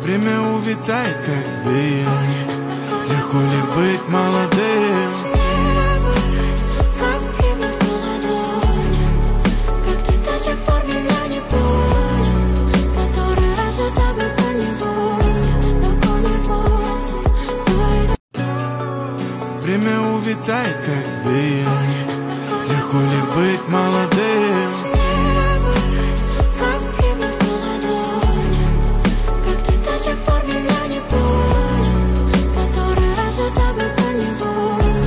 Время увитает, как дым. Легко ли быть молодым? Как время по ладоням, как ты до сих пор меня не понял. Который раз я тобой поневоле, Время увитает, как дым. Легко ли быть молодым? как время по ладоням, как ты до сих пор меня не понял. Который раз я тобой поневоле.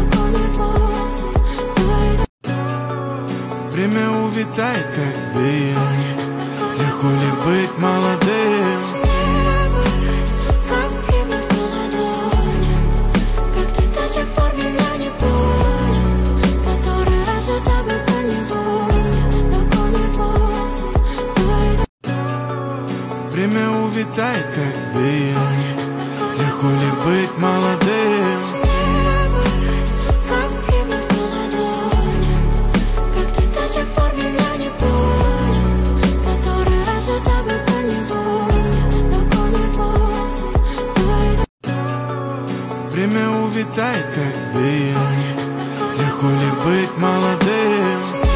Время увитает, как дым. Легко ли быть молодым? Как время по ладоням, как ты до сих пор меня не понял. Который раз я тобой поневоле. Время увитает, как дым. Легко ли быть молодым? Как время по ладоням, как ты до сих пор меня не понял. Который раз я тобой поневоле. Время увитает, как дым. Легко ли быть молодым?